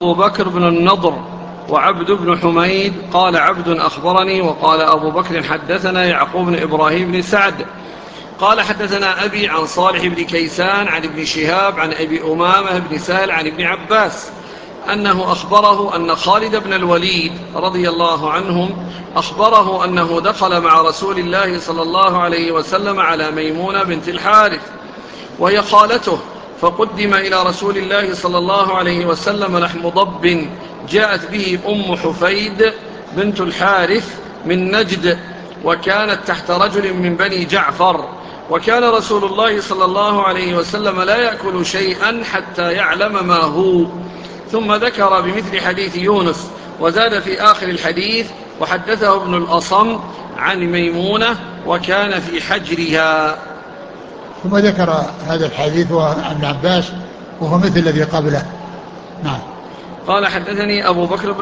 أبو بكر بن النضر وعبد بن حميد قال عبد أخبرني وقال أبو بكر حدثنا يعقوب بن إبراهيم بن سعد قال حدثنا أبي عن صالح بن كيسان عن ابن شهاب عن أبي أمامة بن سهل عن ابن عباس أنه أخبره أن خالد بن الوليد رضي الله عنهم أخبره أنه دخل مع رسول الله صلى الله عليه وسلم على ميمونة بنت الحارث وهي خالته، فقدم إلى رسول الله صلى الله عليه وسلم لحم ضب جاءت به أم حفيد بنت الحارث من نجد، وكانت تحت رجل من بني جعفر، وكان رسول الله صلى الله عليه وسلم لا يأكل شيئا حتى يعلم ما هو. ثم ذكر بمثل حديث يونس وزاد في آخر الحديث وحدثه ابن الأصم عن ميمونة وكان في حجرها. ثم ذكر هذا الحديث عن ابن عباس وهو مثل الذي قبله. نعم. قال حدثني أبو بكر